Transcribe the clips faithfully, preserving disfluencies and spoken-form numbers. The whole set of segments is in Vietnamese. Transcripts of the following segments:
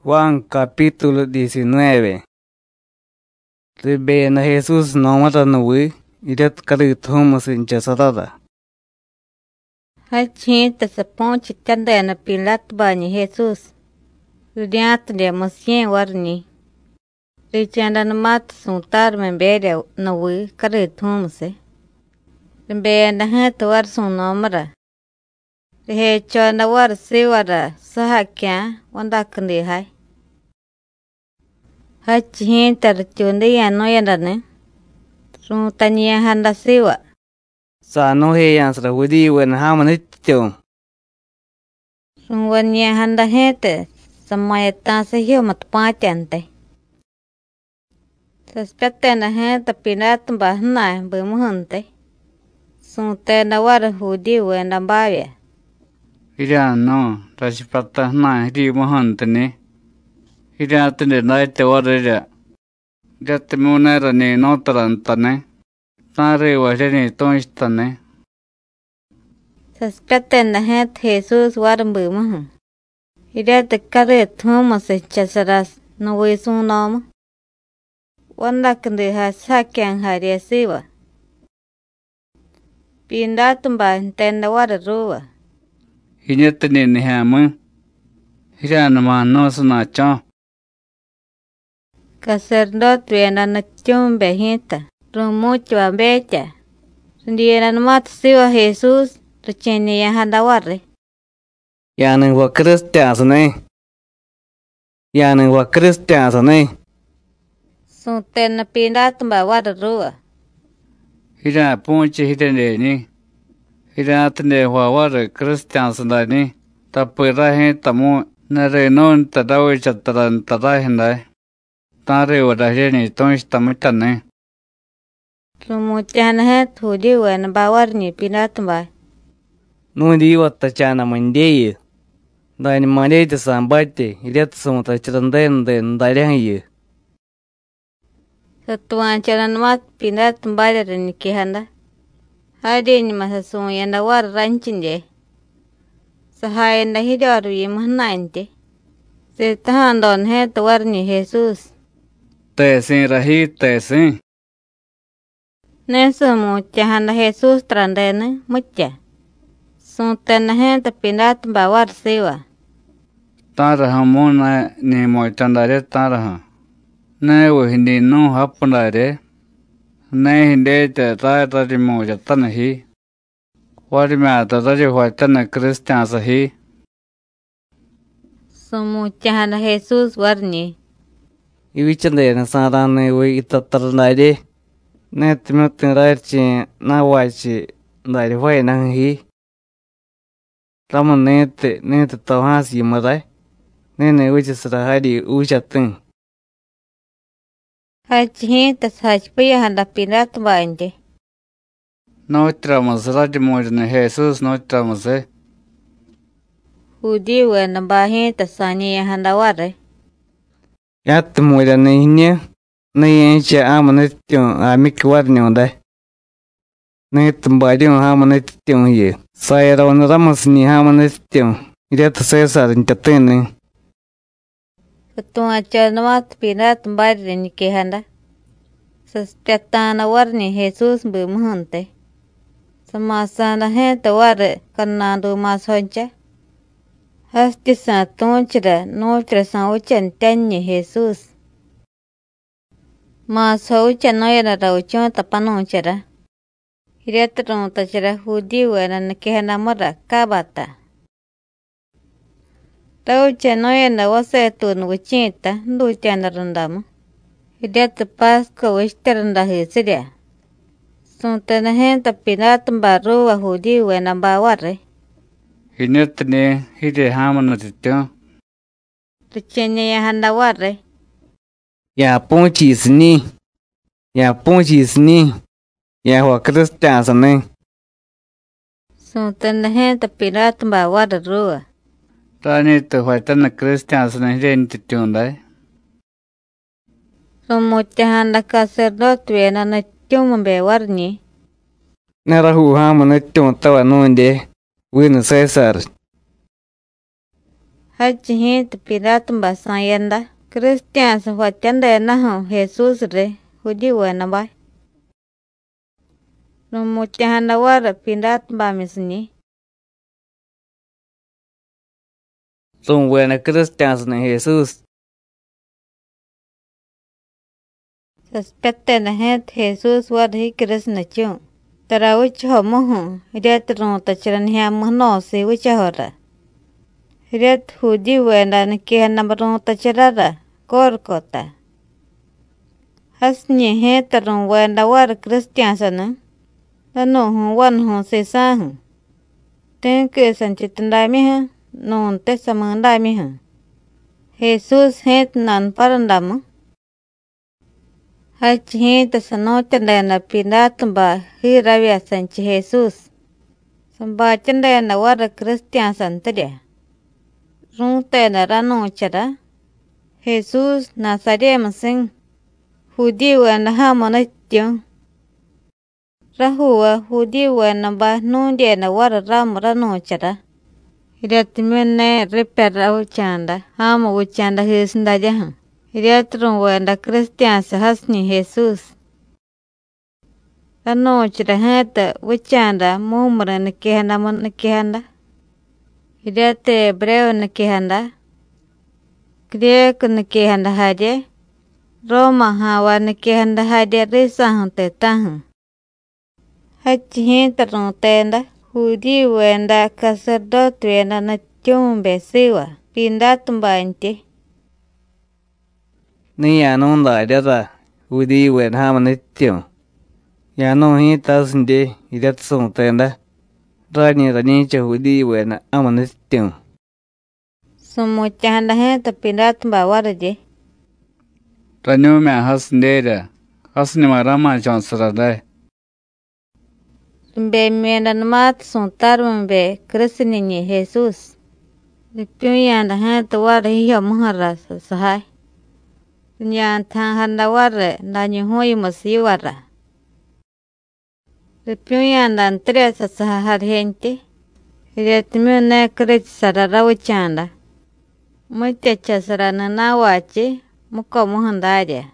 Juan capítulo diecinueve. Ribena Jesús no mata nuwi, irat kari thomas in chasadada. Hachinta sa ponchi tanda na Pilat bani Jesús. Rudiat de mosien warni. Richanda na mat suntar men bere nuwi kari thomse. Rimbe na het war sun nomra. Rihe chona war siwara sahakya wanda kandi hai. Hachinta rachunde ya no yandane. Runtanya handa siwa. Sa no he yansra wudi wen hamanityo. Rungwanya handa hete. Samaya se hiyo matpachante. Saspete na hete pinat bahna bumuhunte. Sunte na war hudi wenda mbavya. Ira no, rashipata na hiri muhantane. Ira tene naite warira. Jate munera ni notarantane. Tare wajeni tonistane. Saspete na hete Jesus war bumuhun. Ira te kare thomas chasaras no wisun nom. Wanda kende ha sakyan haria siwa. Pindatumba intenda war ruwa. Hinyatene ni hamu. Ira nama no suna cho. Kaserdot wena na chumbe hinta. Rumucho ambecha. Ndiera namat siwa Jesus. Rachene ya handa warre. Yaneng wa Christians ne. Yaneng wa Christians ne. Sunte na pindatumba war ruwa. Ira ponche hitene ni. Ira tene wa war Christians na ni. Tapira he tamu nare non tadawi chataran tadahindai. Tare wadaheni tonish tamitane. Rumucho na het hudi wena bawarni pindatumba. Nundi wata chana mandeye. Dani mandeye te sambate. Iret sumata chirandende ndalengye. Satuan charan mat pindatumba rin kihanda. Hadi ni masasun yanda war ranchinje. Sahaya na hidaru yimahnainte. Sitahan don het warni Jesus. Tesin rahi tesin. Nesu mucha handa Jesus trandene mucha. Sunte na het pindatumba war siwa. Taraha mona ni moitandare taraha. Ne wo hindi no hapandare. Ne hindi te tari moja tanahi. Wari mea tari huatana Christians hi. Sumucha handa Jesus warni. Iwichande na sarane we itatarnare. Ne timotin rairchi na waichi ndari huay nang hi. Tama nete nete tawhasi marai. Nene wichasra hari uchatin. Hachinta sachpaya handa pindatumba inde. No tramas radi mojne Jesus no tramas eh. Hudi wena bahinta sani handa warre. Yat moja ne hinya. Ne yenche amanetyo amik warni onda. Ne tumbadi hamanetyo ye. Sayara wana ramas ni hamanetyo. Iret Cesar inchatene. Ketua chanamat pindatumba rin kihanda. Saspetana warni Jesus bumuhunte. Samasana hente warre kanandu masoncha. Hasti sa tonchra nochra sa uchan tenye Jesus. Maso uchan noyana rauchon tapanonchra. Hiretron tachra hudi wena nakihana mara kabata. Raucha noyana wase tun wuchinta nduchana randama. Hiret pasko wishtaranda hisiria. Suntana henta pinatumba ruwa hudi wena bawarre. Hinetne hide hamanatyo. Richenya ya handa warre. Ya ponchis ni. Ya ponchis ni. Ya wa Christians ne. Suntana henta pinatumba warre ruwa. Tani te huatana Christians ne hide intitundai. Rumucha handa kaserdot wena na chumbe warni. Narahu hamanatyo tawa nunde. Wina Cesar. Hachi gente Pilato basayenda. Cristian se fue chande na Jesús re. Huji wena bay. Rumuchahanda wara Pilato ba misni. Son buena cristianos en Jesús. Sospete na gente Jesús wara hi Cristo chung. Tara wichi ho muhu. Hiret runta chiran hiya muhno si wichi hora. Hiret huji wena nikiha namarunta chirara. Korkota. Hasni gente run wena wara cristian sana. Lano hun wan hun se sa hun. Ten que san chitandai mi ha. Non te samandai mi ha. Jesús gente nan parandama. Hachi gente sano chandena Pilato ba hiravia sanchi Jesús. Samba chandena wara cristian santaria. Runte na rano chara. Jesús Nazarema sing. Hudiwa na hamona tiong. Rahuwa hudiwa na ba nundia na wara ramo rano chara. Hiratimene repera uchanda. Hama uchanda hisinda jahan. Hiriatrun wenda cristian sa hasni Jesús. Rano chara hata uchanda mumra nikihanda mon nikihanda. Hiriate hebreo nikihanda. Griego nikihanda haje. Roma hawa nikihanda haje risa hante tahan. Hachi hinta rung tenda. Hudi wenda sacerdote wenda na chumbe siwa. Pindatumba inti. Ni ya no da da. Udi wen hamanitio. Ya no hita sinde. Hiret son tenda. Rani rani cha hudi wen amanitio. Sumu chanda henta pindatumba waraje. Ranyo me hasndera. Hasni marama chansarada. Mbe mienda namat sun tarumbe Cristo ni Jesús. Lipiyanda henta wara hiya muhara sahai. Nyan thang handa wara na nyuhoy masi wara. Lipiyanda antre sa sahar hente. Hiretimiyo na krich sarara uchanda. Mwite chasara na nawachi muko muhandaria.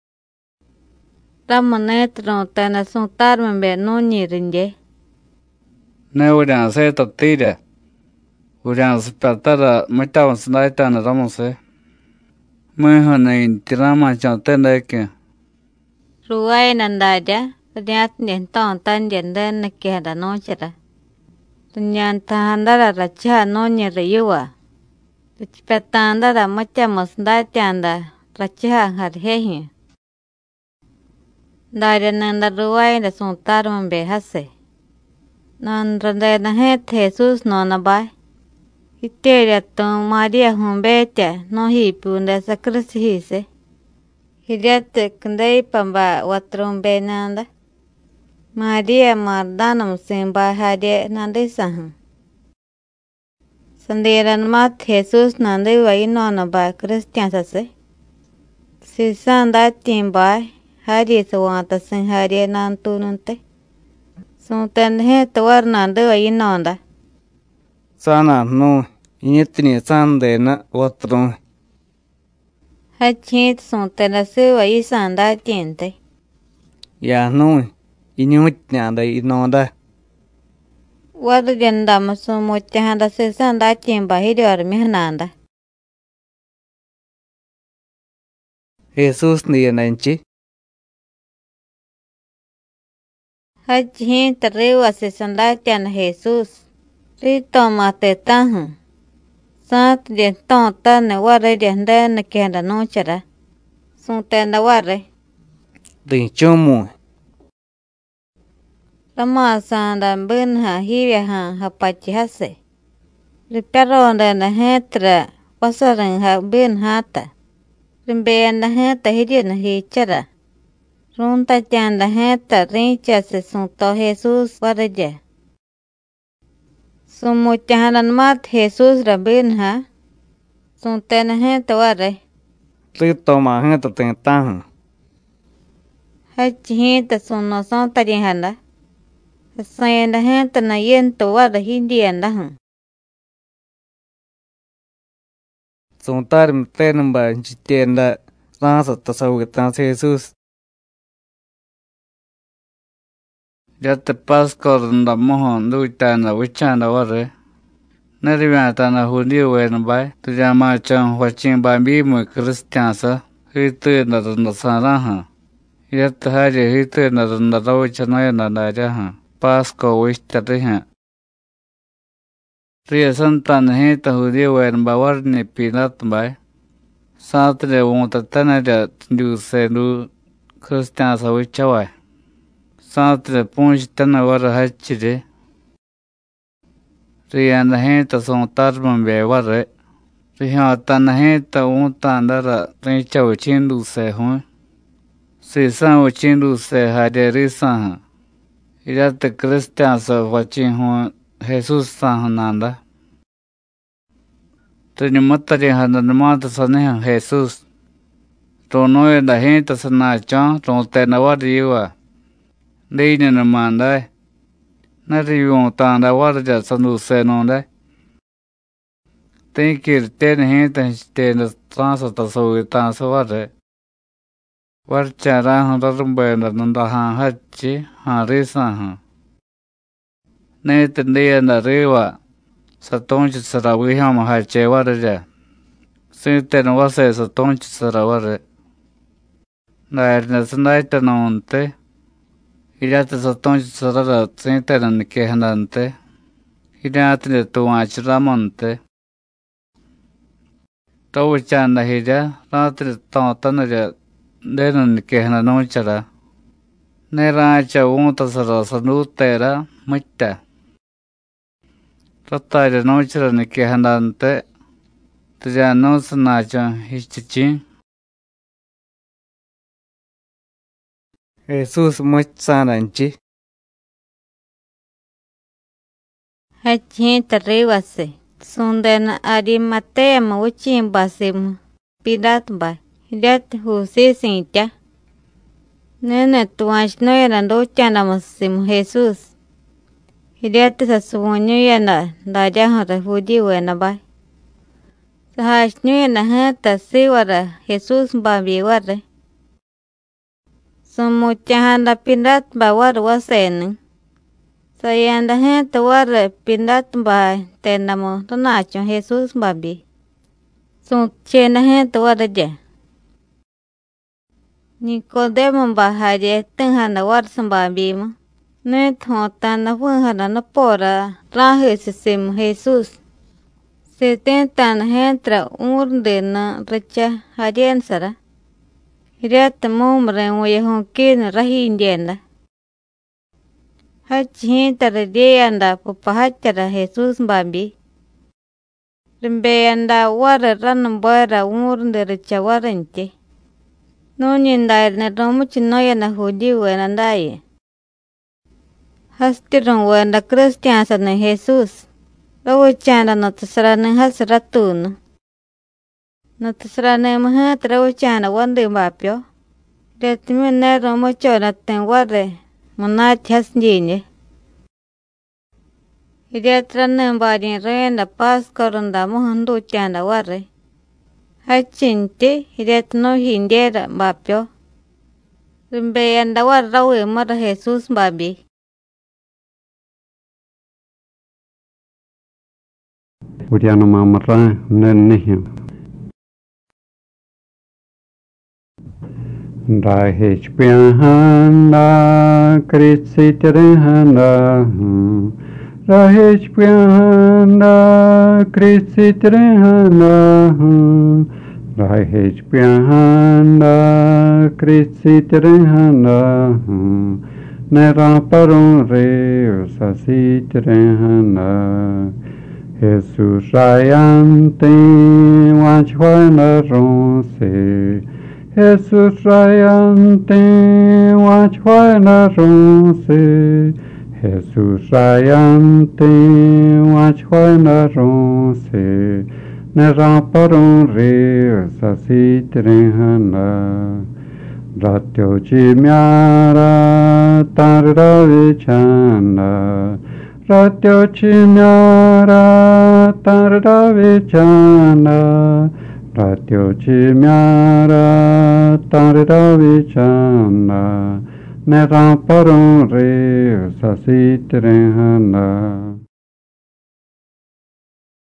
Ramanetron tana sun tarumbe nuni rinje. Na udan se tatira. Udan se patara mitawan snaita na ramose. Mweho na intirama chantenda ke. Ruwai nandaja. Rinyat ninton tan jenden na kihada nochara. Rinyan tahandara racha noni riyuwa. Richpetandara macha masndatianda racha harhehi. Daria nanda ruwai na sun tarumbe hase. Nan rande na het Jesús no na bai. Hiteria ton Maria humbetia no hipunda sa Cristo hise. Hiriate kundai pamba watrumbe nanda. Maria mardanam simba hadie nanda sahan. Sandiran mat Jesús nanda wai no na bai Cristian sase. Sisan da timbai. Hari sawanta sin hari nantunante. Suntan he tawar nanda wa inonda. Sana no. Inyetini sande na watron. Hachit suntan se wa isanda tiente. Ya no. Inyutnyanda inonda. Wadu janda maso mochahanda se sanda timba hidi warmihananda. Jesús ni nanchi. Hachin rewa se sandatian Jesús. Rito mate tahan. Sat de ton tane ware de ndene kenda nochara. Suntenda ware. Din chumu. Rama sanda bunha hiwe ha hapachi hase. Riperonda na hetra pasaran ha bun hata. Rimbe na heta hidi na hichara. Runta chanda heta rincha se sunto Jesús waraja. Sumu chahanan mat Jesús rabin ha. Suntena heta ware. Rito ma heta tentahan. Hachi heta sunno son tarihanda. Sayenda heta na yento wara hindi andahan. Son tar mi tên bà chỉ tiền là ra sợ ta sau cái ta Jesus. Ya te Pascua nda moho lui tana wichana ware. Nariwa tana judío wen bai. Tu llama chan huachin bambi muy cristiansa. Hitu na randa saraha. Ya te haje hitu na randa rawichanaya na najaha. Pascua wishtariha. Ria santa na hita judío wen bawar ni Pilat bai. Satre wonta tana ja ndu se ndu cristiansa wichawai. Satre punch tana wara hachire. Ria na hita son tarman be ware. Ria tana hita wonta andara rincha wichindu se hon. Si san wichindu se hade risan. Irate cristiansa wachin hon Jesus san nanda. Tani matari handa namata sanehan Jesus. Ronoe da hita sana chan ronte na wari iwa. Dine na mandai. Nari yung tanda warja sandu senonde. Tinkir tene hita tene transa tasogi tansa warre. Warcha rahan rarumbe na nandahan hachi han risan han. Nete ndia na riwa. Satonchi sarawiha mahache warja. Sinte na wase satonchi saraware. Nair na sanaita na onte. Irate satonchi sarara sinte na nikehanante. Irate na tuwachi ramonte. Tawichan na hija. Ratri tawtana ja. Dena nikehana nonchara. Neracha wonta sara sanutera mitta. Rataya nonchara nikehanante. Tja nonsanacha hichichin. Jesus much sananchi. Hachin tarriwase. Sundana arimatea mawichin basim. Pilat ba. Hidat husisin ita. Nene tuanch no era ndo chana masim Jesus. Hidat sa suwanyo yana daja han refugee wena ba. Sahash nyo yana hata siwara Jesus ba biware. Sumuchahan da Pilat ba war wasenen. Sayanda hata war Pilat ba tenamo tonacho Jesus ba bi. Sumuchena hata war ja. Nicodemo ba haje tenghana war samba bima. Ne thota na wahana na pora rahe sisim Jesus. Se tentan hentra urde na recha hajen sara. Hirat momre ngoye honkin rahi indienda. Hach hinta redianda pupahachara Jesus babi. Rimbeanda war ranambara urde recha warente. Nunyin dair na romuchi noya na hudi wena ndaye. Hastirun wena Christiansa na Jesus. Lawa chanda na tasara na hasratun. Na tasara na mahat rawa chanda wandi mapyo. Detimi na romucho na tenware manat hasnjinye. Hidetra na mbadin renda paskorunda muhandu chanda ware. Hachinti hidet no hindera mapyo. Rimbeanda war rawe mara Jesus babi. Uriano mamara nenihim. Da hechpiahanda kritsitrehanda. Da hechpiahanda kritsitrehanda. Rahej piahanda kritsitrehanda. Nera paron re sasitrehanda. Jesus rayante wachwana ronse. Jesus rayante wachwana ronse. Jesus rayante wachwana ronse. Nera paron re sasitrehanda. Ratyo chimyara tarra vichana. Ratyo chimyara tarra vichana. ra tiêu chi mya ra ta ra vi chana ne ra paron re sa si tre hana